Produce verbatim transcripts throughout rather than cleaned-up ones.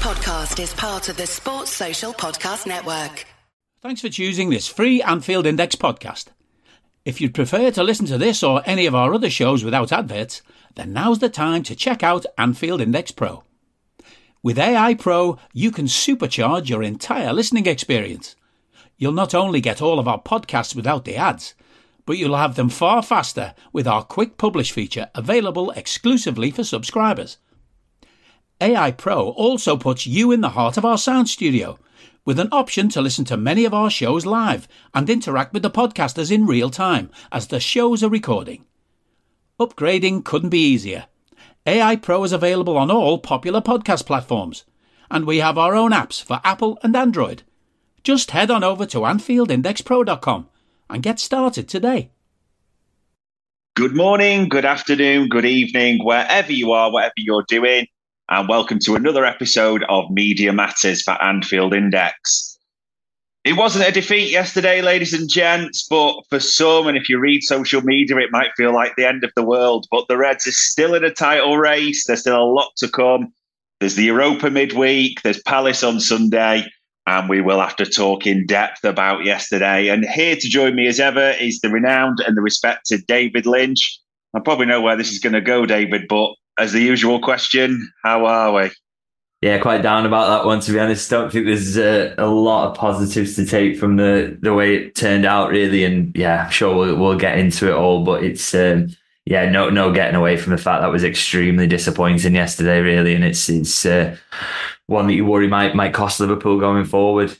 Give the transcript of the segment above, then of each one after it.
podcast is part of the Sports Social Podcast Network. Thanks for choosing this free Anfield Index podcast. If you'd prefer to listen to this or any of our other shows without adverts, then now's the time to check out Anfield Index Pro. With A I Pro, you can supercharge your entire listening experience. You'll not only get all of our podcasts without the ads, but you'll have them far faster with our Quick Publish feature available exclusively for subscribers. A I Pro also puts you in the heart of our sound studio, with an option to listen to many of our shows live and interact with the podcasters in real time as the shows are recording. Upgrading couldn't be easier. A I Pro is available on all popular podcast platforms, and we have our own apps for Apple and Android. Just head on over to Anfield Index Pro dot com and get started today. Good morning, good afternoon, good evening, wherever you are, whatever you're doing. And welcome to another episode of Media Matters for Anfield Index. It wasn't a defeat yesterday, ladies and gents, but for some, and if you read social media, it might feel like the end of the world. But the Reds are still in a title race. There's still a lot to come. There's the Europa midweek, there's Palace on Sunday, and we will have to talk in depth about yesterday. And here to join me as ever is the renowned and the respected David Lynch. I probably know where this is going to go, David, but as the usual question, how are we? Yeah, quite down about that one, to be honest. Don't think there's uh, a lot of positives to take from the, the way it turned out, really. And yeah, I'm sure we'll, we'll get into it all. But it's, um, yeah, no no getting away from the fact that was extremely disappointing yesterday, really. And it's it's uh, one that you worry might, might cost Liverpool going forward.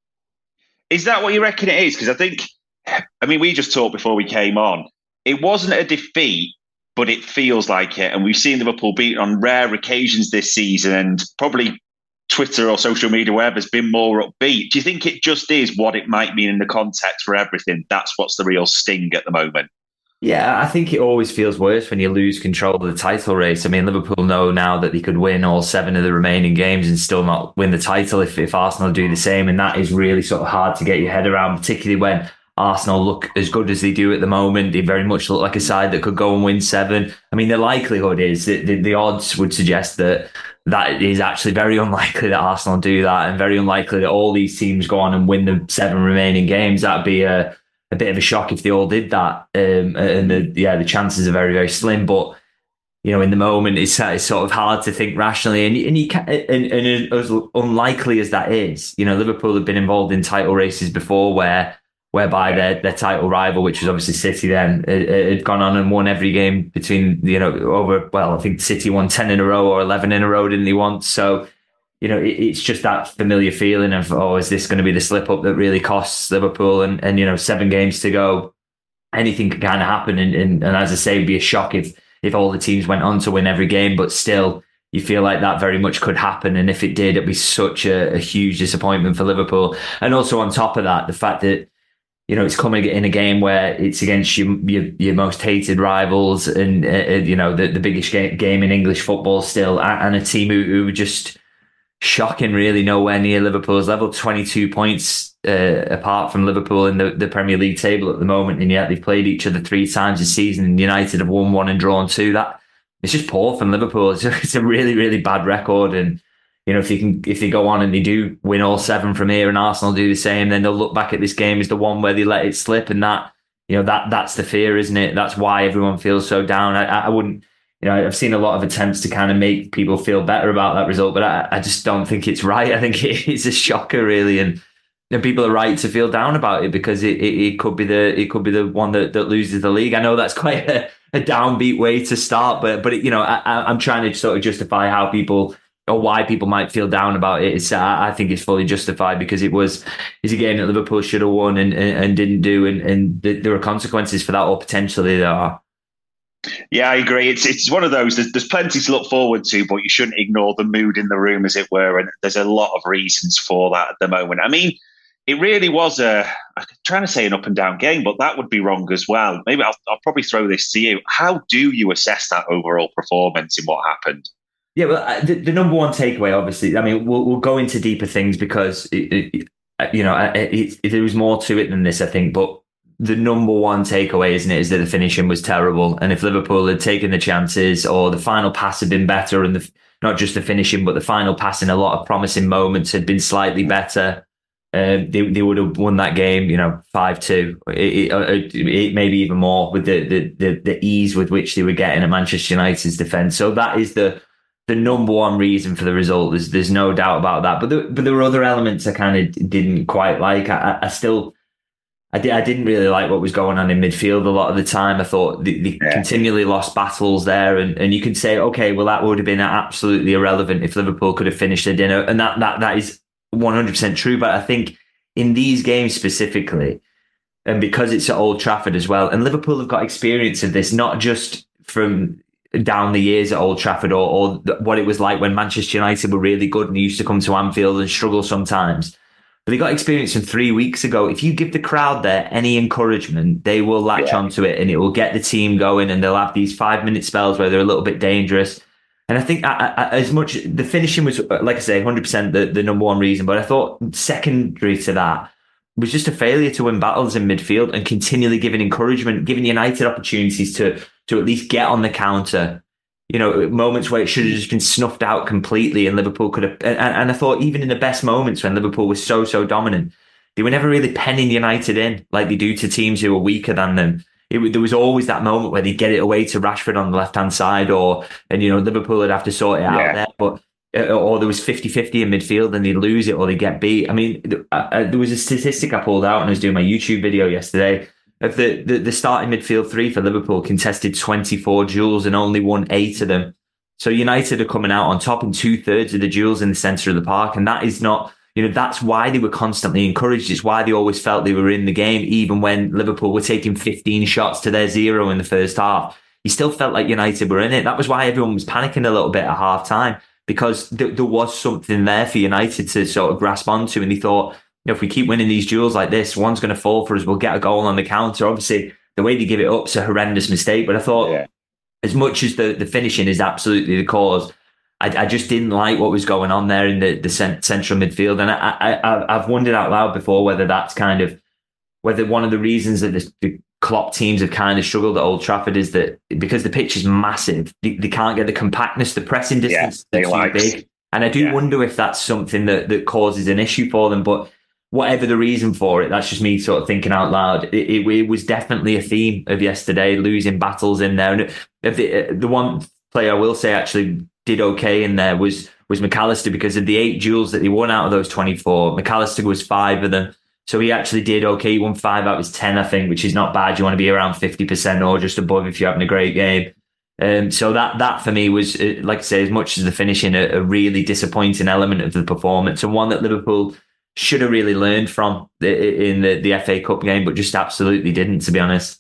Is that what you reckon it is? Because I think, I mean, we just talked before we came on. It wasn't a defeat, but it feels like it. And we've seen Liverpool beaten on rare occasions this season, and probably Twitter or social media, wherever, has been more upbeat. Do you think it just is what it might mean in the context for everything? That's what's the real sting at the moment. Yeah, I think it always feels worse when you lose control of the title race. I mean, Liverpool know now that they could win all seven of the remaining games and still not win the title if, if Arsenal do the same. And that is really sort of hard to get your head around, particularly when Arsenal look as good as they do at the moment. They very much look like a side that could go and win seven. I mean, the likelihood is that the, the odds would suggest that that is actually very unlikely that Arsenal do that, and very unlikely that all these teams go on and win the seven remaining games. That'd be a, a bit of a shock if they all did that. Um, and the, yeah, the chances are very, very slim. But you know, in the moment, it's, it's sort of hard to think rationally, and and, you can, and and as unlikely as that is, you know, Liverpool have been involved in title races before where. whereby their, their title rival, which was obviously City then, had gone on and won every game between, you know, over, well, I think City won ten in a row or eleven in a row, didn't they once? So, you know, it, it's just that familiar feeling of, oh, is this going to be the slip up that really costs Liverpool? And, and you know, seven games to go, anything can kind of happen. And, and, and as I say, it'd be a shock if, if all the teams went on to win every game, but still, you feel like that very much could happen. And if it did, it'd be such a, a huge disappointment for Liverpool. And also on top of that, the fact that, you know, it's coming in a game where it's against your your, your most hated rivals, and uh, you know the, the biggest game, game in English football still, and a team who, who were just shocking, really nowhere near Liverpool's level. twenty-two points uh, apart from Liverpool in the, the Premier League table at the moment, and yet they've played each other three times this season. And United have won one and drawn two. That it's just poor from Liverpool. It's a, it's a really really bad record, and you know, if they can, if they go on and they do win all seven from here, and Arsenal do the same, then they'll look back at this game as the one where they let it slip, and that, you know, that that's the fear, isn't it? That's why everyone feels so down. I, I wouldn't, you know, I've seen a lot of attempts to kind of make people feel better about that result, but I, I just don't think it's right. I think it is a shocker, really, and and people are right to feel down about it because it, it, it could be the it could be the one that, that loses the league. I know that's quite a, a downbeat way to start, but but it, you know, I, I'm trying to sort of justify how people. Or why people might feel down about it. It's, I think it's fully justified because it was is a game that Liverpool should have won and, and, and didn't do, and, and there are consequences for that, or potentially there are. Yeah, I agree. It's it's one of those. There's, there's plenty to look forward to, but you shouldn't ignore the mood in the room, as it were. And there's a lot of reasons for that at the moment. I mean, it really was a. I'm trying to say an up and down game, but that would be wrong as well. Maybe I'll, I'll probably throw this to you. How do you assess that overall performance in what happened? Yeah, well, the, the number one takeaway, obviously, I mean, we'll, we'll go into deeper things because, it, it, you know, it, it, there was more to it than this, I think. But the number one takeaway, isn't it, is that the finishing was terrible. And if Liverpool had taken the chances, or the final pass had been better, and the not just the finishing, but the final passing. A lot of promising moments had been slightly better. Um, they they would have won that game, you know, five two, it, it, it, maybe even more with the, the the the ease with which they were getting at Manchester United's defence. So that is the the number one reason for the result. There's there's no doubt about that. But there, but there were other elements I kind of didn't quite like. I, I still. I, did, I didn't really like what was going on in midfield a lot of the time. I thought they, they yeah. continually lost battles there. And, and you can say, okay, well, that would have been absolutely irrelevant if Liverpool could have finished their dinner. And that that that is one hundred percent true. But I think in these games specifically, and because it's at Old Trafford as well, and Liverpool have got experience of this, not just from down the years at Old Trafford or, or what it was like when Manchester United were really good and used to come to Anfield and struggle sometimes. But they got experience from three weeks ago. If you give the crowd there any encouragement, they will latch yeah. onto it and it will get the team going, and they'll have these five minute spells where they're a little bit dangerous. And I think I, I, as much the finishing was, like I say, one hundred percent the, the number one reason. But I thought secondary to that was just a failure to win battles in midfield and continually giving encouragement, giving United opportunities to to at least get on the counter. You know, moments where it should have just been snuffed out completely and Liverpool could have... And, and I thought even in the best moments when Liverpool was so, so dominant, they were never really penning United in like they do to teams who are weaker than them. It, there was always that moment where they'd get it away to Rashford on the left-hand side or, and, you know, Liverpool would have to sort it yeah. out there. But or there was fifty-fifty in midfield and they'd lose it or they'd get beat. I mean, I, I, there was a statistic I pulled out and I was doing my YouTube video yesterday. Of the, the, the starting midfield three for Liverpool contested twenty-four duels and only won eight of them. So United are coming out on top in two thirds of the duels in the centre of the park. And that is not, you know, that's why they were constantly encouraged. It's why they always felt they were in the game, even when Liverpool were taking fifteen shots to their zero in the first half. You still felt like United were in it. That was why everyone was panicking a little bit at half time, because th- there was something there for United to sort of grasp onto. And they thought, you know, if we keep winning these duels like this, one's going to fall for us. We'll get a goal on the counter. Obviously, the way they give it up is a horrendous mistake. But I thought, yeah. as much as the, the finishing is absolutely the cause, I, I just didn't like what was going on there in the, the cent- central midfield. And I, I, I've wondered out loud before whether that's kind of, whether one of the reasons that the, the Klopp teams have kind of struggled at Old Trafford is that because the pitch is massive, they, they can't get the compactness, the pressing distance yeah, is too likes. big. And I do yeah. wonder if that's something that, that causes an issue for them. But whatever the reason for it, that's just me sort of thinking out loud. It, it, it was definitely a theme of yesterday, losing battles in there. And if the, the one player I will say actually did okay in there was was McAllister, because of the eight duels that he won out of those twenty-four. McAllister was five of them. So he actually did okay. He won five out of his ten, I think, which is not bad. You want to be around fifty percent or just above if you're having a great game. Um, so that that for me was, like I say, as much as the finishing, a, a really disappointing element of the performance, and one that Liverpool should have really learned from in the, the F A Cup game, but just absolutely didn't, to be honest.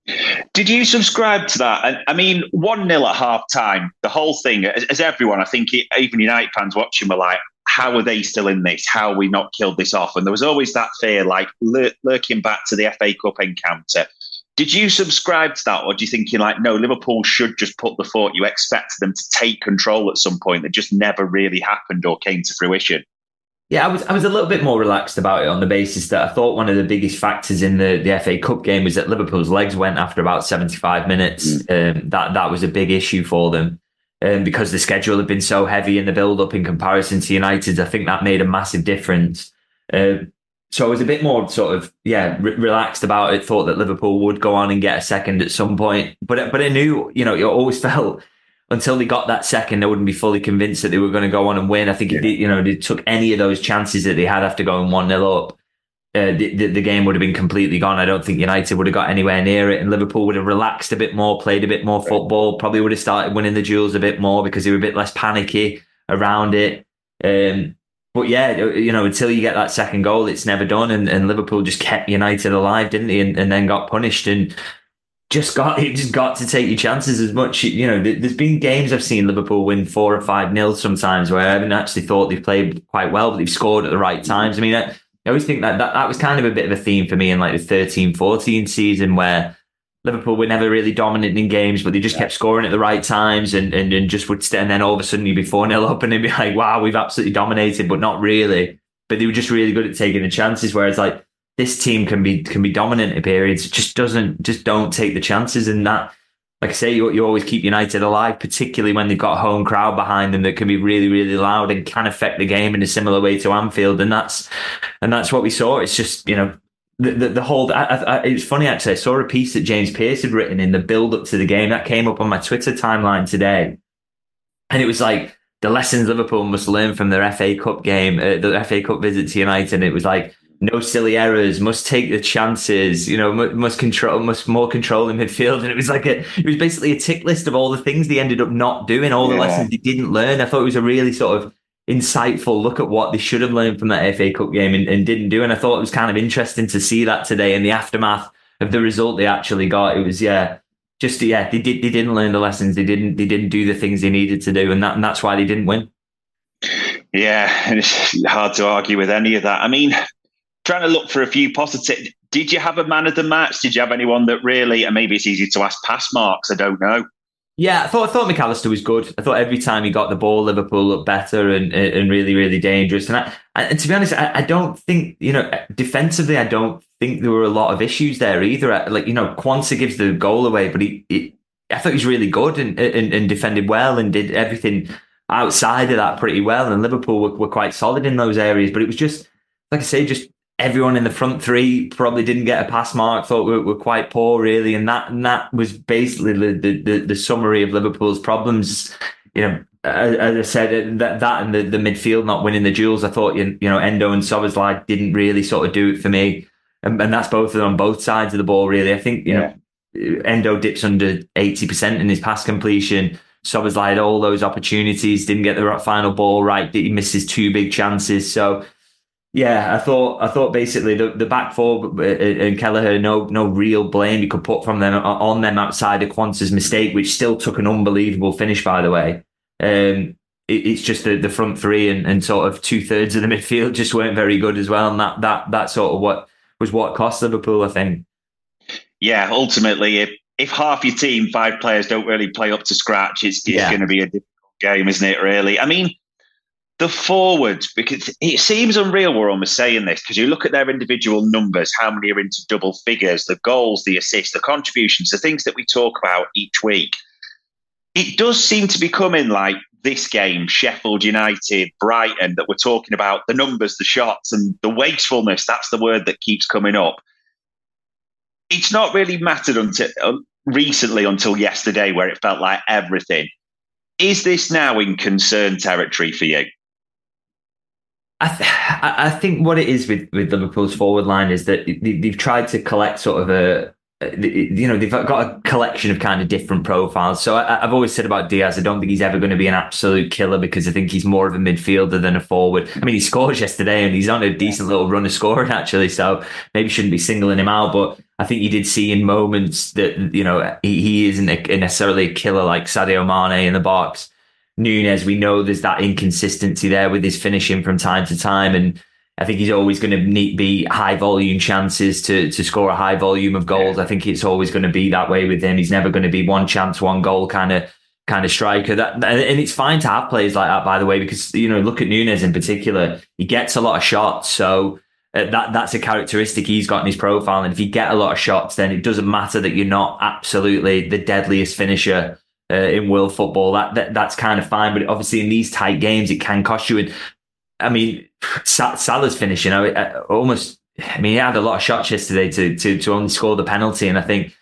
Did you subscribe to that? I mean, one nil at half time, the whole thing, as, as everyone, I think it, even United fans watching were like, how are they still in this? How are we not killed this off? And there was always that fear, like lur- lurking back to the F A Cup encounter. Did you subscribe to that? Or do you think you're like, no, Liverpool should just put the foot? You expected them to take control at some point that just never really happened or came to fruition? Yeah, I was I was a little bit more relaxed about it on the basis that I thought one of the biggest factors in the, the F A Cup game was that Liverpool's legs went after about seventy-five minutes. Mm. Um, that that was a big issue for them. Um, because the schedule had been so heavy in the build-up in comparison to United's. I think that made a massive difference. Uh, so I was a bit more sort of, yeah, re- relaxed about it, thought that Liverpool would go on and get a second at some point. But, but I knew, you know, you always felt until they got that second, I wouldn't be fully convinced that they were going to go on and win. I think yeah. if they, you know, they took any of those chances that they had after going one nil up, uh, the, the, the game would have been completely gone. I don't think United would have got anywhere near it, and Liverpool would have relaxed a bit more, played a bit more football, probably would have started winning the duels a bit more because they were a bit less panicky around it. Um, but yeah, you know, until you get that second goal, it's never done. And, and Liverpool just kept United alive, didn't they? And, and then got punished and just got it just got to take your chances as much. You know, there's been games I've seen Liverpool win four or five nil sometimes where I haven't actually thought they've played quite well, but they've scored at the right times. I mean, I, I always think that, that that was kind of a bit of a theme for me in like the thirteen fourteen season, where Liverpool were never really dominant in games, but they just kept scoring at the right times and, and, and just would stay. And then all of a sudden you'd be four nil up and they'd be like, wow, we've absolutely dominated, but not really. But they were just really good at taking the chances. Whereas like this team can be can be dominant in periods, just doesn't just don't take the chances. And that like I say, you, you always keep United alive, particularly when they've got a home crowd behind them that can be really, really loud and can affect the game in a similar way to Anfield. And that's and that's what we saw. It's just, you know, the the, the whole. I, I, it's funny actually. I saw a piece that James Pearce had written in the build up to the game that came up on my Twitter timeline today, and it was like the lessons Liverpool must learn from their F A Cup game, uh, the F A Cup visit to United. And it was like, no silly errors, must take the chances, you know, must control, must more control in midfield. And it was like a, it was basically a tick list of all the things they ended up not doing, all the yeah. lessons they didn't learn. I thought it was a really sort of insightful look at what they should have learned from that F A Cup game and, and didn't do. And I thought it was kind of interesting to see that today in the aftermath of the result they actually got. It was, yeah, just, yeah, they did, they didn't learn the lessons. They didn't, they didn't do the things they needed to do. And that, and that's why they didn't win. Yeah. And it's hard to argue with any of that. I mean, trying to look for a few positive. Did you have a man of the match? Did you have anyone that really, and maybe it's easy to ask pass marks, I don't know. Yeah, I thought I thought Mac Allister was good. I thought every time he got the ball, Liverpool looked better and and really, really dangerous. And I, and to be honest, I, I don't think, you know, defensively, I don't think there were a lot of issues there either. Like, you know, Quansah gives the goal away, but he, he I thought he was really good and, and, and defended well and did everything outside of that pretty well. And Liverpool were, were quite solid in those areas. But it was just, like I say, just everyone in the front three probably didn't get a pass mark, thought we were quite poor, really. And that and that was basically the, the, the summary of Liverpool's problems. You know, as I said, that that and the, the midfield not winning the duels, I thought, you know, Endo and Szoboszlai didn't really sort of do it for me. And, and that's both on both sides of the ball, really. I think, you yeah. know, Endo dips under eighty percent in his pass completion. Szoboszlai had all those opportunities, didn't get the final ball right, he misses two big chances. So, yeah, I thought I thought basically the, the back four and Kelleher, no no real blame you could put from them on them outside of Quansah's mistake, which still took an unbelievable finish, by the way. Um, it, it's just the, the front three and, and sort of two thirds of the midfield just weren't very good as well, and that that that sort of what was what cost Liverpool, I think. Yeah, ultimately, if if half your team, five players, don't really play up to scratch, it's, it's yeah. going to be a difficult game, isn't it? Really, I mean. The forwards, because it seems unreal we're almost saying this, because you look at their individual numbers, how many are into double figures, the goals, the assists, the contributions, the things that we talk about each week. It does seem to be coming like this game, Sheffield United, Brighton, that we're talking about, the numbers, the shots, and the wastefulness, that's the word that keeps coming up. It's not really mattered until uh, recently until yesterday, where it felt like everything. Is this now in concern territory for you? I, th- I think what it is with, with Liverpool's forward line is that they've tried to collect sort of a, you know, they've got a collection of kind of different profiles. So I, I've always said about Diaz, I don't think he's ever going to be an absolute killer because I think he's more of a midfielder than a forward. I mean, he scores yesterday and he's on a decent little run of scoring actually, so maybe shouldn't be singling him out. But I think you did see in moments that, you know, he, he isn't a, necessarily a killer like Sadio Mane in the box. Núñez, we know there's that inconsistency there with his finishing from time to time, and I think he's always going to need be high volume chances to to score a high volume of goals. Yeah. I think it's always going to be that way with him. He's never going to be one chance, one goal kind of kind of striker. That and it's fine to have players like that, by the way, because you know look at Núñez in particular. He gets a lot of shots, so uh, that that's a characteristic he's got in his profile. And if you get a lot of shots, then it doesn't matter that you're not absolutely the deadliest finisher Uh, in world football. That, that that's kind of fine, but obviously in these tight games it can cost you. And I mean, Salah's finishing, you know, almost. I mean, he had a lot of shots yesterday to to to only score the penalty, and I think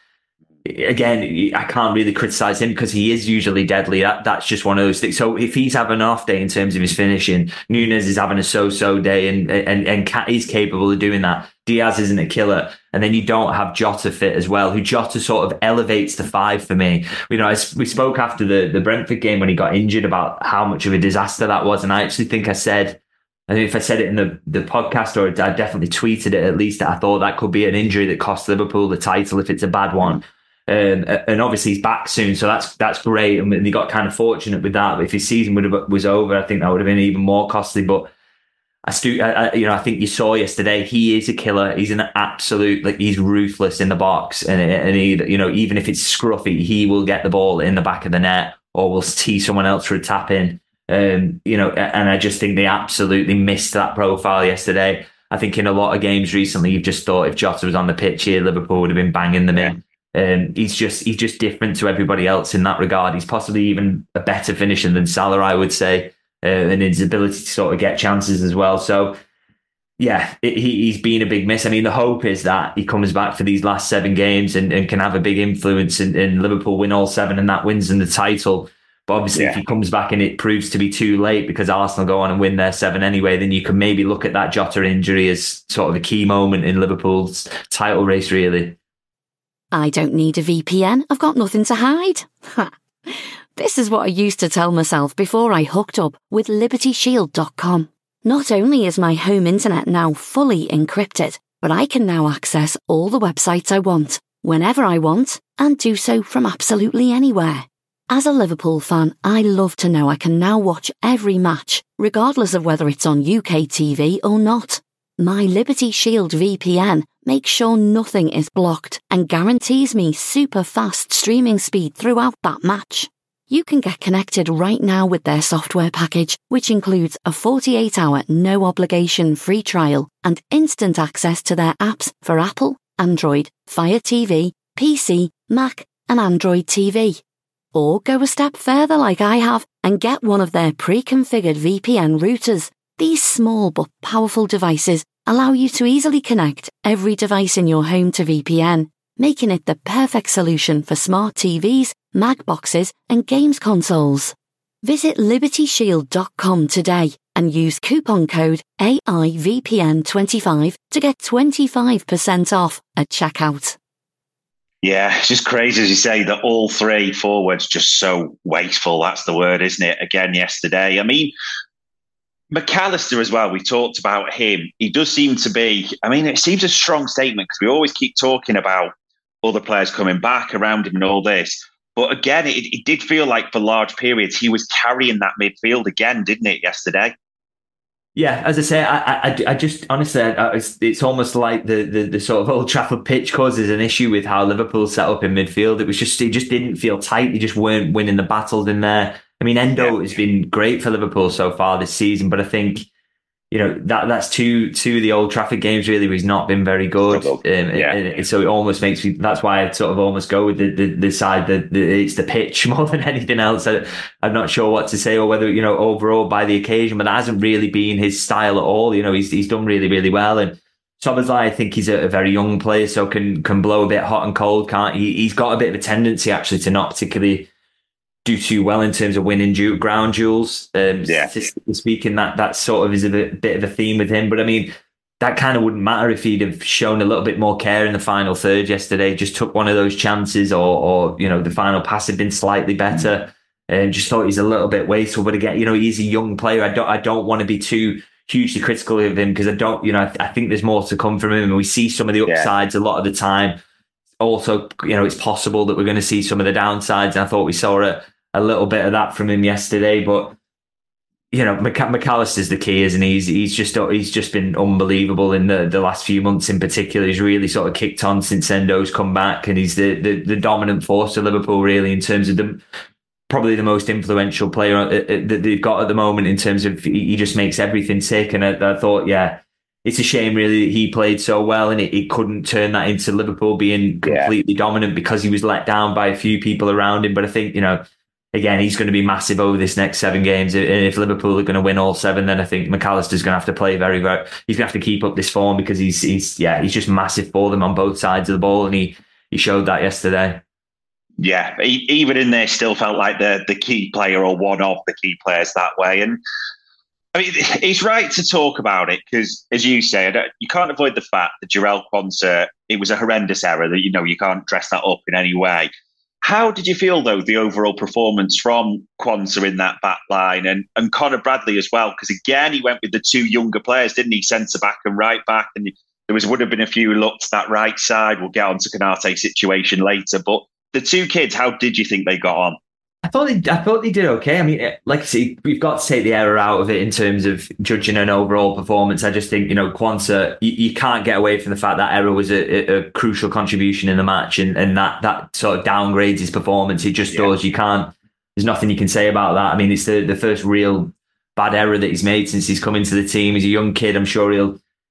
again I can't really criticise him because he is usually deadly. That that's just one of those things. So if he's having an off day in terms of his finishing, Núñez is having a so-so day, and and and he's capable of doing that. Diaz isn't a killer. And then you don't have Jota fit as well, who Jota sort of elevates to five for me. You know, I, we spoke after the, the Brentford game when he got injured about how much of a disaster that was. And I actually think I said, I think if I said it in the, the podcast or I definitely tweeted it at least, that I thought that could be an injury that costs Liverpool the title if it's a bad one. Um, and obviously he's back soon, so that's that's great. And they got kind of fortunate with that. But if his season would have was over, I think that would have been even more costly. But I, stu- I, you know, I think you saw yesterday, he is a killer. He's an absolute, like, he's ruthless in the box. And, and he, you know, even if it's scruffy, he will get the ball in the back of the net or will tee someone else for a tap in. Um, you know, and I just think they absolutely missed that profile yesterday. I think in a lot of games recently, you've just thought if Jota was on the pitch here, Liverpool would have been banging them in. Um, he's just he's just different to everybody else in that regard. He's possibly even a better finisher than Salah, I would say, uh, and his ability to sort of get chances as well. So, yeah, it, he, he's been a big miss. I mean, the hope is that he comes back for these last seven games and, and can have a big influence and, and Liverpool win all seven and that wins them the title. But obviously, yeah. if he comes back and it proves to be too late because Arsenal go on and win their seven anyway, then you can maybe look at that Jota injury as sort of a key moment in Liverpool's title race, really. I don't need a V P N. I've got nothing to hide. This is what I used to tell myself before I hooked up with Liberty Shield dot com. Not only is my home internet now fully encrypted, but I can now access all the websites I want, whenever I want, and do so from absolutely anywhere. As a Liverpool fan, I love to know I can now watch every match, regardless of whether it's on U K T V or not. My Liberty Shield V P N makes sure nothing is blocked and guarantees me super fast streaming speed throughout that match. You can get connected right now with their software package, which includes a forty-eight hour no-obligation free trial and instant access to their apps for Apple, Android, Fire T V, P C, Mac and Android T V. Or go a step further like I have and get one of their pre-configured V P N routers. These small but powerful devices allow you to easily connect every device in your home to V P N, making it the perfect solution for smart T Vs, Mac boxes and games consoles. Visit Liberty Shield dot com today and use coupon code A I V P N twenty-five to get twenty-five percent off at checkout. Yeah, it's just crazy, as you say, that all three forwards just so wasteful. That's the word, isn't it? Again, yesterday. I mean, Mac Allister as well, we talked about him. He does seem to be, I mean, it seems a strong statement because we always keep talking about other players coming back around him and all this. But again, it, it did feel like for large periods he was carrying that midfield again, didn't it, yesterday? Yeah, as I say, I, I, I just honestly, I, it's, it's almost like the, the the sort of Old Trafford pitch causes an issue with how Liverpool set up in midfield. It was just, it just didn't feel tight. They just weren't winning the battles in there. I mean, Endo yeah. has been great for Liverpool so far this season, but I think, you know, that that's two two of the Old Trafford games really where he's not been very good. Um, yeah. and, and so it almost makes me, that's why I sort of almost go with the the, the side that the, it's the pitch more than anything else. I, I'm not sure what to say or whether, you know, overall by the occasion, but that hasn't really been his style at all. You know, he's he's done really, really well. And Szoboszlai, I think he's a, a very young player, so can can blow a bit hot and cold, can't he? He's got a bit of a tendency actually to not particularly do too well in terms of winning du- ground duels. Um, yeah. Statistically speaking, that that sort of is a bit, bit of a theme with him. But I mean, that kind of wouldn't matter if he'd have shown a little bit more care in the final third yesterday. Just took one of those chances, or or you know, the final pass had been slightly better. And just thought he's a little bit wasteful. But again, you know, he's a young player. I don't I don't want to be too hugely critical of him because I don't, you know, I, I think there's more to come from him, and we see some of the upsides yeah. a lot of the time. Also, you know, it's possible that we're going to see some of the downsides. And I thought we saw a, a little bit of that from him yesterday. But, you know, Mac- Mac Allister's the key, isn't he? He's, he's just he's just been unbelievable in the, the last few months in particular. He's really sort of kicked on since Endo's come back, and he's the, the, the dominant force of Liverpool, really, in terms of the probably the most influential player that they've got at the moment in terms of he just makes everything tick. And I, I thought, yeah, it's a shame really that he played so well and it, it couldn't turn that into Liverpool being completely yeah. dominant because he was let down by a few people around him. But I think, you know, again, he's going to be massive over this next seven games. And if Liverpool are going to win all seven, then I think Mac Allister's going to have to play very, very, he's going to have to keep up this form because he's, he's, yeah, he's just massive for them on both sides of the ball. And he, he showed that yesterday. Yeah, even in there, still felt like the the key player or one of the key players that way. And I mean, it's right to talk about it because, as you say, you can't avoid the fact that Jarell Quansah, it was a horrendous error that, you know, you can't dress that up in any way. How did you feel, though, the overall performance from Quansah in that back line and, and Conor Bradley as well? Because, again, he went with the two younger players, didn't he? Centre back and right back. And there was would have been a few looks that right side. We'll get on to Konate's situation later. But the two kids, how did you think they got on? I thought they, I thought they did okay. I mean, like I say, we've got to take the error out of it in terms of judging an overall performance. I just think, you know, Quansah, you, you can't get away from the fact that error was a, a crucial contribution in the match, and, and that that sort of downgrades his performance. It just yeah. does. You can't. There's nothing you can say about that. I mean, it's the the first real bad error that he's made since he's come into the team. He's a young kid. I'm sure he'll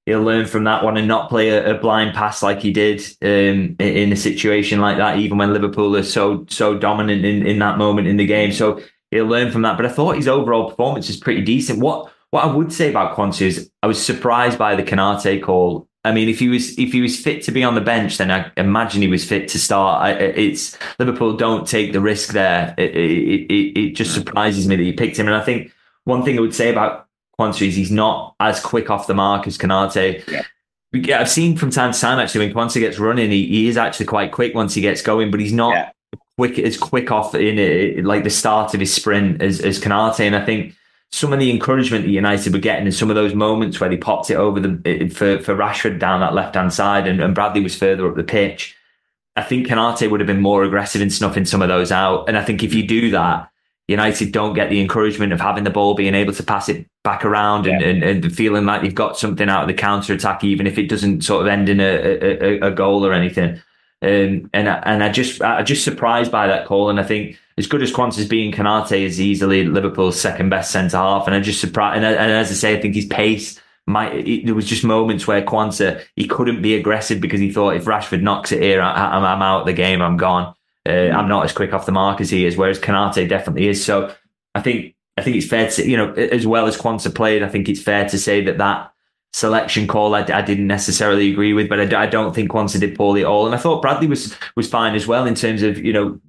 he'll learn from that one and not play a, a blind pass like he did um, in a situation like that, even when Liverpool are so so dominant in, in that moment in the game. So he'll learn from that. But I thought his overall performance is pretty decent. What what I would say about Quansah is I was surprised by the Konate call. I mean, if he was if he was fit to be on the bench, then I imagine he was fit to start. I, it's Liverpool don't take the risk there. It, it, it, it just surprises me that he picked him. And I think one thing I would say about Quansah is he's not as quick off the mark as Konate. Yeah. I've seen from time to time actually when Quansah gets running, he, he is actually quite quick once he gets going, but he's not yeah. quick as quick off in it, like the start of his sprint as as Konate. And I think some of the encouragement that United were getting in some of those moments where they popped it over the for, for Rashford down that left-hand side and, and Bradley was further up the pitch, I think Konate would have been more aggressive in snuffing some of those out. And I think if you do that, United don't get the encouragement of having the ball, being able to pass it back around and, yeah. and, and feeling like you've got something out of the counter-attack, even if it doesn't sort of end in a, a, a goal or anything. Um, and, I, and I just, I'm just surprised by that call. And I think as good as Quansah's being, Konate is easily Liverpool's second best centre half. And I just surprised. And, and as I say, I think his pace might. It, there was just moments where Quansah he couldn't be aggressive because he thought if Rashford knocks it here, I, I'm, I'm out of the game. I'm gone. Uh, I'm not as quick off the mark as he is. Whereas Konate definitely is. So I think I think it's fair to say, you know, as well as Quansah played, I think it's fair to say that that selection call I, I didn't necessarily agree with, but I, I don't think Quansah did poorly at all. And I thought Bradley was was fine as well in terms of, you know,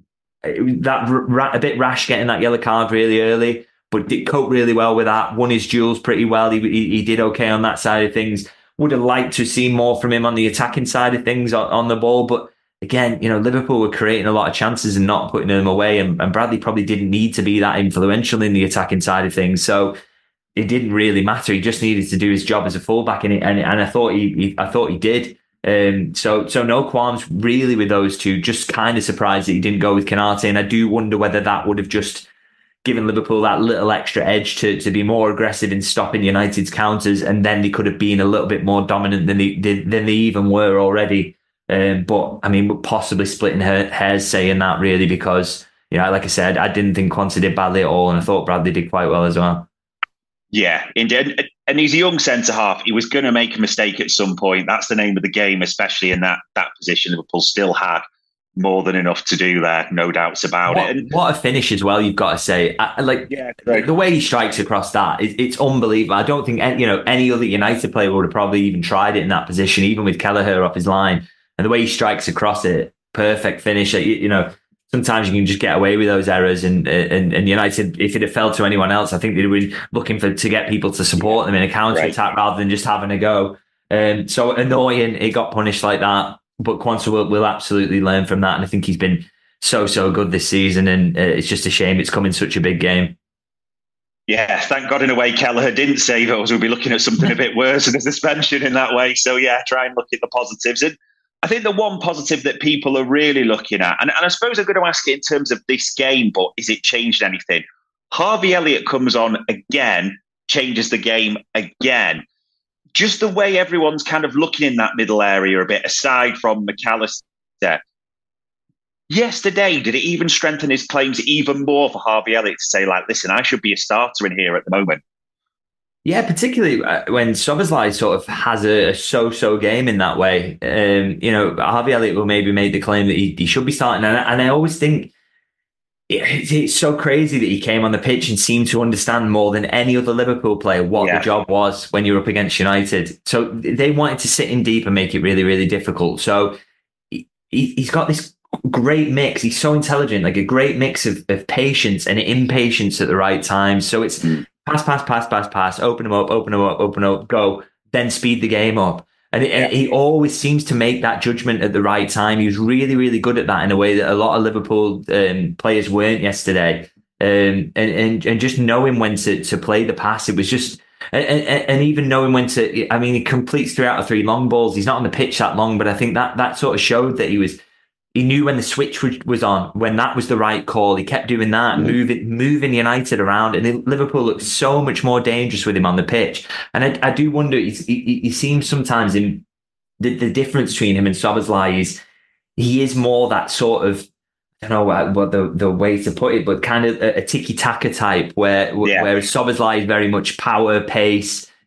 that ra- a bit rash getting that yellow card really early, but did cope really well with that. Won his duels pretty well. He, he he did okay on that side of things. Would have liked to see more from him on the attacking side of things on, on the ball, but again, you know, Liverpool were creating a lot of chances and not putting them away, and, and Bradley probably didn't need to be that influential in the attacking side of things. So it didn't really matter. He just needed to do his job as a fullback, and and, and I thought he, he I thought he did. Um, so so no qualms really with those two. Just kind of surprised that he didn't go with Konate, and I do wonder whether that would have just given Liverpool that little extra edge to to be more aggressive in stopping United's counters, and then they could have been a little bit more dominant than they than they even were already. Um, but I mean, possibly splitting her hairs saying that really, because you know, like I said, I didn't think Quansah did badly at all, and I thought Bradley did quite well as well. Yeah, indeed. And he's a young centre half. He was going to make a mistake at some point. That's the name of the game, especially in that that position. Liverpool still had more than enough to do there, no doubts about what, it. And, what a finish as well, you've got to say. I, like yeah, right. The way he strikes across that, it, it's unbelievable. I don't think any, you know any other United player would have probably even tried it in that position, even with Kelleher off his line. And the way he strikes across it, perfect finish. You, you know, sometimes you can just get away with those errors. And, and and United, if it had fell to anyone else, I think they'd been looking for to get people to support them in a counter attack right. rather than just having a go. Um, so annoying, it got punished like that. But Quansah will, will absolutely learn from that. And I think he's been so, so good this season. And uh, it's just a shame it's come in such a big game. Yeah, thank God in a way Kelleher didn't save it, or we'll be looking at something a bit worse than a suspension in that way. So yeah, try and look at the positives. And I think the one positive that people are really looking at, and, and I suppose I'm going to ask it in terms of this game, but is it changed anything? Harvey Elliott comes on again, changes the game again. Just the way everyone's kind of looking in that middle area a bit, aside from McAllister. Yesterday, did it even strengthen his claims even more for Harvey Elliott to say, like, listen, I should be a starter in here at the moment? Yeah, particularly when Szoboszlai sort of has a, a so-so game in that way. Um, you know, Harvey Elliott will maybe make the claim that he, he should be starting. And, and I always think it, it's so crazy that he came on the pitch and seemed to understand more than any other Liverpool player what yeah. the job was when you're up against United. So they wanted to sit in deep and make it really, really difficult. So he, he's got this great mix. He's so intelligent, like a great mix of, of patience and impatience at the right time. So it's pass, pass, pass, pass, pass, open him up, open him up, open him up, go, then speed the game up. And, it, and he always seems to make that judgment at the right time. He was really, really good at that in a way that a lot of Liverpool um, players weren't yesterday. Um, and, and and just knowing when to, to play the pass, it was just, and, and, and even knowing when to, I mean, he completes three out of three long balls. He's not on the pitch that long, but I think that that sort of showed that he was, he knew when the switch was on, when that was the right call. He kept doing that, mm-hmm. moving, moving United around, and Liverpool looked so much more dangerous with him on the pitch. And I, I do wonder, he, he, he seems sometimes in the, the difference between him and Szoboszlai is he is more that sort of, I don't know what the, the way to put it, but kind of a, a tiki-taka type, where yeah. whereas Szoboszlai is very much power, pace,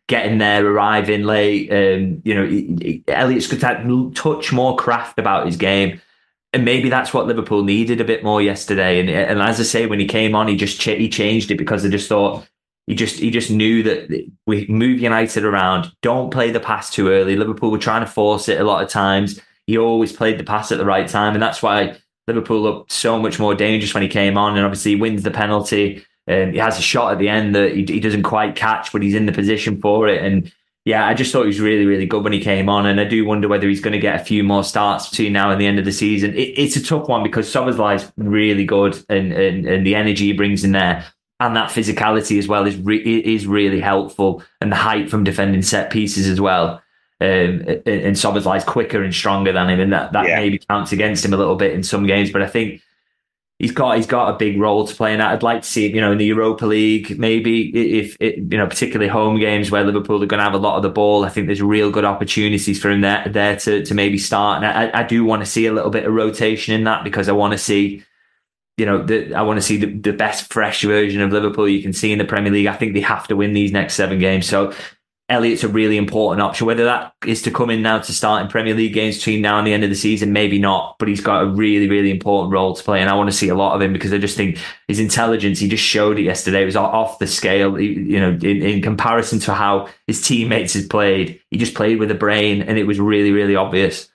getting there, arriving late. Um, you know, Elliott's got that touch more craft about his game. And maybe that's what Liverpool needed a bit more yesterday. And, and as I say, when he came on, he just ch- he changed it because I just thought he just he just knew that we move United around. Don't play the pass too early. Liverpool were trying to force it a lot of times. He always played the pass at the right time, and that's why Liverpool looked so much more dangerous when he came on. And obviously, he wins the penalty. Um, he has a shot at the end that he, he doesn't quite catch, but he's in the position for it. And yeah, I just thought he was really, really good when he came on. And I do wonder whether he's going to get a few more starts between now and the end of the season. It, it's a tough one because Szoboszlai's really good, and, and and the energy he brings in there and that physicality as well is re- is really helpful, and the height from defending set pieces as well. Um, and Szoboszlai's quicker and stronger than him, and that, that yeah. maybe counts against him a little bit in some games. But I think he's got he's got a big role to play in that. I'd like to see him, you know, in the Europa League, maybe if it, you know, particularly home games where Liverpool are going to have a lot of the ball. I think there's real good opportunities for him there there to to maybe start. And I, I do want to see a little bit of rotation in that because I want to see, you know, the, I want to see the, the best fresh version of Liverpool you can see in the Premier League. I think they have to win these next seven games. So Elliott's a really important option. Whether that is to come in now to start in Premier League games between now and the end of the season, maybe not. But he's got a really, really important role to play, and I want to see a lot of him because I just think his intelligence. He just showed it yesterday. It was off the scale. He, you know, in, in comparison to how his teammates had played, he just played with a brain, and it was really, really obvious.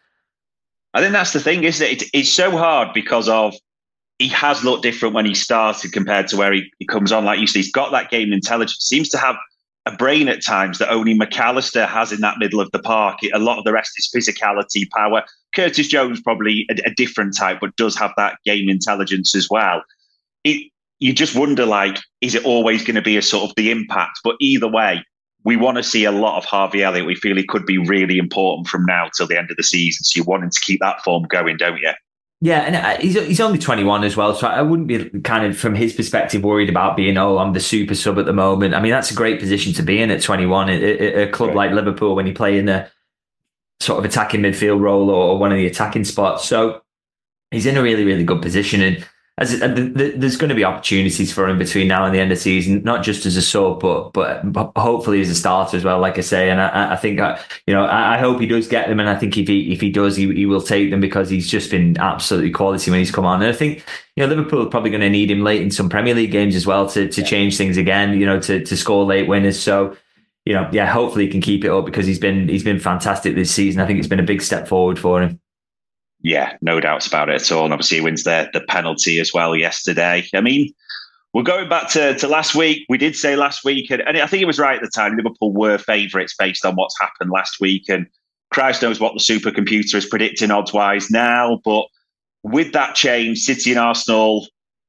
I think that's the thing, isn't it? It it's so hard because of he has looked different when he started compared to where he, he comes on. Like you said, he's got that game intelligence. Seems to have a brain at times that only McAllister has in that middle of the park. A lot of the rest is physicality, power. Curtis Jones probably a, a different type, but does have that game intelligence as well. It, you just wonder, like, is it always going to be a sort of the impact? But either way, we want to see a lot of Harvey Elliott. We feel he could be really important from now till the end of the season. So you want him to keep that form going, don't you? Yeah, and he's he's only twenty-one as well, so I wouldn't be kind of, from his perspective, worried about being, oh, I'm the super sub at the moment. I mean, that's a great position to be in at twenty-one. A, a club right. like Liverpool, when you play in the sort of attacking midfield role or one of the attacking spots. So he's in a really, really good position. And as there's going to be opportunities for him between now and the end of the season, not just as a sub, but but hopefully as a starter as well, like I say. And I, I think, I, you know, I hope he does get them. And I think if he if he does, he, he will take them because he's just been absolutely quality when he's come on. And I think, you know, Liverpool are probably going to need him late in some Premier League games as well to to change things again, you know, to to score late winners. So, you know, yeah, hopefully he can keep it up because he's been he's been fantastic this season. I think it's been a big step forward for him. Yeah, no doubts about it at all. And obviously he wins the, the penalty as well yesterday. I mean, we're going back to, to last week. We did say last week, and, and I think it was right at the time, Liverpool were favourites based on what's happened last week. And Christ knows what the supercomputer is predicting odds-wise now. But with that change, City and Arsenal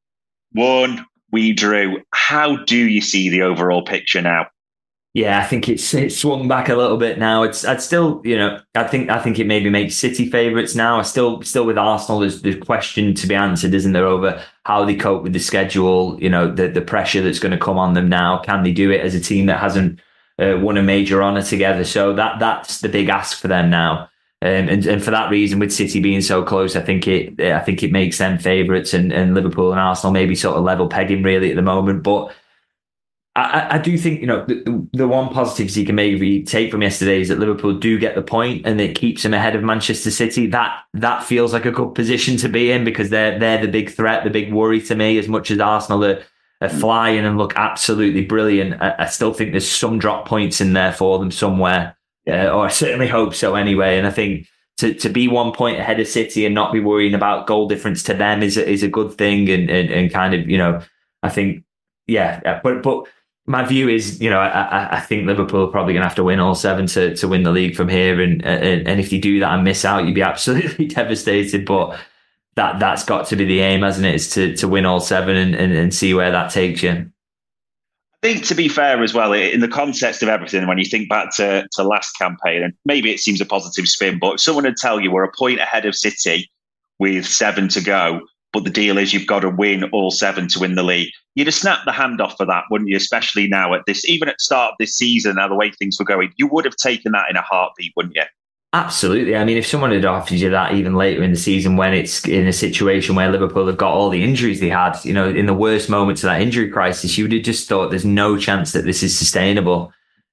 won, we drew. How do you see the overall picture now? Yeah, I think it's it's swung back a little bit now. It's I'd still, you know, I think I think it maybe makes City favourites now. I still still with Arsenal, there's the question to be answered, isn't there, over how they cope with the schedule, you know, the the pressure that's going to come on them now. Can they do it as a team that hasn't uh, won a major honour together? So that that's the big ask for them now. Um, and and for that reason, with City being so close, I think it I think it makes them favourites, and, and Liverpool and Arsenal maybe sort of level pegging really at the moment, but. I, I do think, you know, the, the one positive you can maybe take from yesterday is that Liverpool do get the point and it keeps them ahead of Manchester City. That that feels like a good position to be in because they're they're the big threat, the big worry to me. As much as Arsenal are, are flying and look absolutely brilliant, I, I still think there's some drop points in there for them somewhere, uh, or I certainly hope so anyway. And I think to, to be one point ahead of City and not be worrying about goal difference to them is a, is a good thing. And, and and kind of, you know, I think, yeah, but but. My view is, you know, I, I think Liverpool are probably going to have to win all seven to, to win the league from here. And, and and if you do that and miss out, you'd be absolutely devastated. But that, that's got to be the aim, hasn't it? Is to, to win all seven and, and, and see where that takes you. I think, to be fair as well, in the context of everything, when you think back to, to last campaign, and maybe it seems a positive spin, but if someone would tell you we're a point ahead of City with seven to go, but the deal is you've got to win all seven to win the league, you'd have snapped the hand off for that, wouldn't you? Especially now at this, even at the start of this season, now the way things were going, you would have taken that in a heartbeat, wouldn't you? Absolutely. I mean, if someone had offered you that even later in the season when it's in a situation where Liverpool have got all the injuries they had, you know, in the worst moments of that injury crisis, you would have just thought there's no chance that this is sustainable.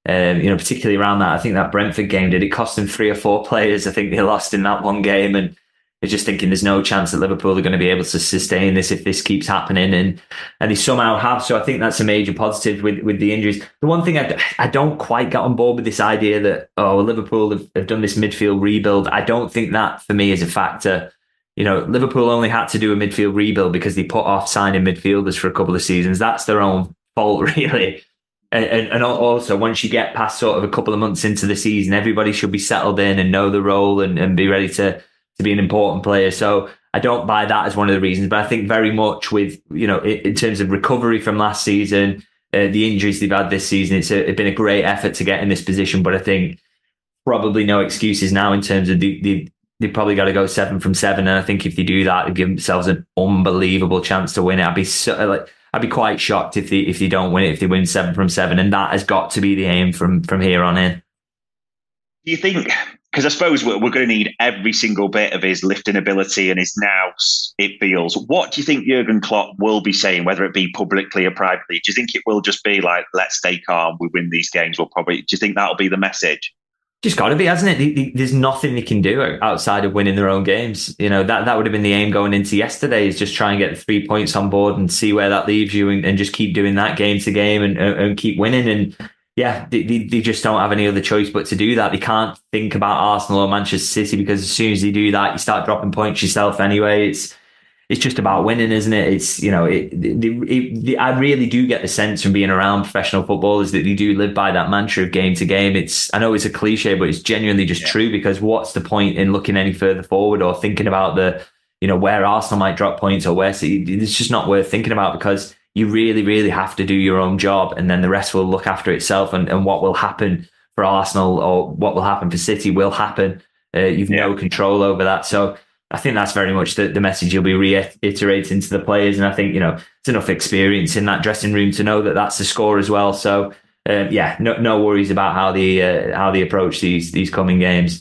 Um, you know, particularly around that, I think that Brentford game, did it cost them three or four players? I think they lost in that one game, and they're just thinking there's no chance that Liverpool are going to be able to sustain this if this keeps happening, and and they somehow have. So I think that's a major positive with, with the injuries. The one thing I, I don't quite get on board with this idea that, oh, Liverpool have, have done this midfield rebuild. I don't think that, for me, is a factor. You know, Liverpool only had to do a midfield rebuild because they put off signing midfielders for a couple of seasons. That's their own fault, really. And, and also, once you get past sort of a couple of months into the season, everybody should be settled in and know the role and, and be ready to, to be an important player. So I don't buy that as one of the reasons. But I think very much with, you know, in, in terms of recovery from last season, uh, the injuries they've had this season, it's, a, it's been a great effort to get in this position. But I think probably no excuses now in terms of the, the they've probably got to go seven from seven. And I think if they do that, they give themselves an unbelievable chance to win it. I'd be so, like, I'd be quite shocked if they if they don't win it, if they win seven from seven, and that has got to be the aim from from here on in. Do you think? Because I suppose we're, we're going to need every single bit of his lifting ability and his nous, it feels. What do you think Jurgen Klopp will be saying, whether it be publicly or privately? Do you think it will just be like, let's stay calm, we win these games? We'll probably. Do you think that'll be the message? Just got to be, hasn't it? There's nothing they can do outside of winning their own games. You know, that, that would have been the aim going into yesterday, is just try and get the three points on board and see where that leaves you, and, and just keep doing that game to game and, and keep winning. And yeah, they, they just don't have any other choice but to do that. They can't think about Arsenal or Manchester City, because as soon as they do that, you start dropping points yourself anyway. It's It's just about winning, isn't it? It's, you know, it, it, it, it, I really do get the sense from being around professional footballers that they do live by that mantra of game to game. It's, I know it's a cliche, but it's genuinely just yeah. true, because what's the point in looking any further forward or thinking about the, you know, where Arsenal might drop points or where City? It's just not worth thinking about, because you really, really have to do your own job, and then the rest will look after itself. And, and what will happen for Arsenal or what will happen for City will happen. Uh, you've yeah. no control over that. So I think that's very much the, the message you'll be reiterating to the players. And I think, you know, it's enough experience in that dressing room to know that that's the score as well. So, um, yeah, no no worries about how they, uh, how they approach these these coming games.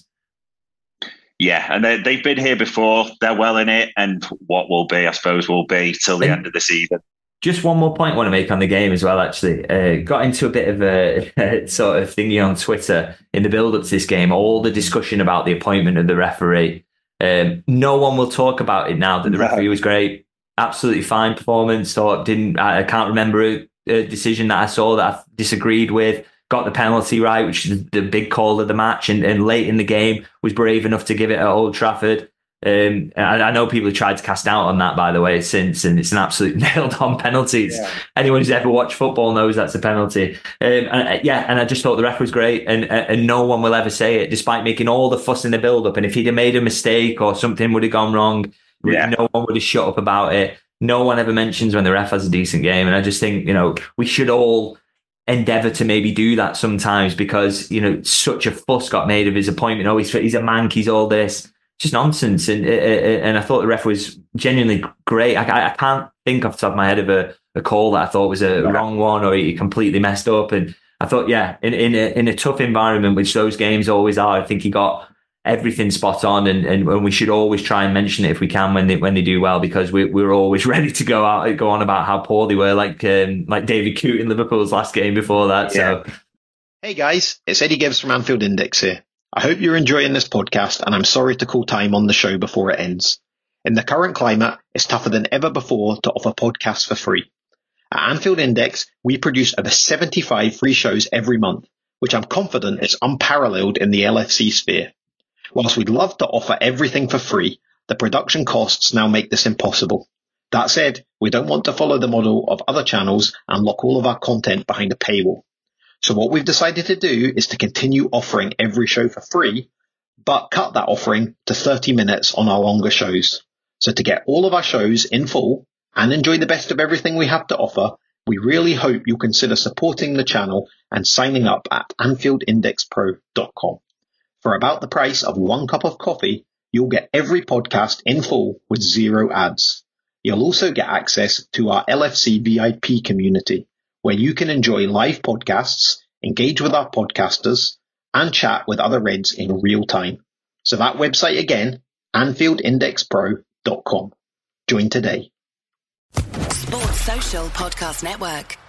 Yeah, and they, they've been here before. They're well in it. And what will be, I suppose, will be till the and end of the season. Just one more point I want to make on the game as well, actually. Uh, got into a bit of a sort of thingy on Twitter in the build-up to this game, all the discussion about the appointment of the referee. Um, no one will talk about it now that the referee was great, absolutely fine performance. Thought didn't I, I can't remember a, a decision that I saw that I disagreed with. Got the penalty right, which is the big call of the match, and, and late in the game was brave enough to give it at Old Trafford. Um, I, I know people have tried to cast doubt on that, by the way, since, and it's an absolute nailed-on penalty. Yeah. Anyone who's ever watched football knows that's a penalty. Um, and, yeah, and I just thought the ref was great, and and no one will ever say it, despite making all the fuss in the build-up. And if he'd have made a mistake or something would have gone wrong, yeah. no one would have shut up about it. No one ever mentions when the ref has a decent game. And I just think, you know, we should all endeavour to maybe do that sometimes, because, you know, such a fuss got made of his appointment. Oh, he's, he's a mank, he's all this. Just nonsense. And and I thought the ref was genuinely great. I, I can't think off the top of my head of a, a call that I thought was a wrong one or he completely messed up. And I thought, yeah, in in a, in a tough environment, which those games always are, I think he got everything spot on. And, and, and we should always try and mention it if we can when they when they do well, because we, we're always ready to go out go on about how poor they were, like um, like David Coote in Liverpool's last game before that. Yeah. So, hey guys, it's Eddie Gibbs from Anfield Index here. I hope you're enjoying this podcast, and I'm sorry to call time on the show before it ends. In the current climate, it's tougher than ever before to offer podcasts for free. At Anfield Index, we produce over seventy-five free shows every month, which I'm confident is unparalleled in the L F C sphere. Whilst we'd love to offer everything for free, the production costs now make this impossible. That said, we don't want to follow the model of other channels and lock all of our content behind a paywall. So what we've decided to do is to continue offering every show for free, but cut that offering to thirty minutes on our longer shows. So to get all of our shows in full and enjoy the best of everything we have to offer, we really hope you'll consider supporting the channel and signing up at Anfield Index Pro dot com. For about the price of one cup of coffee, you'll get every podcast in full with zero ads. You'll also get access to our L F C V I P community, where you can enjoy live podcasts, engage with our podcasters, and chat with other Reds in real time. So that website again, Anfield Index Pro dot com. Join today. Sports Social Podcast Network.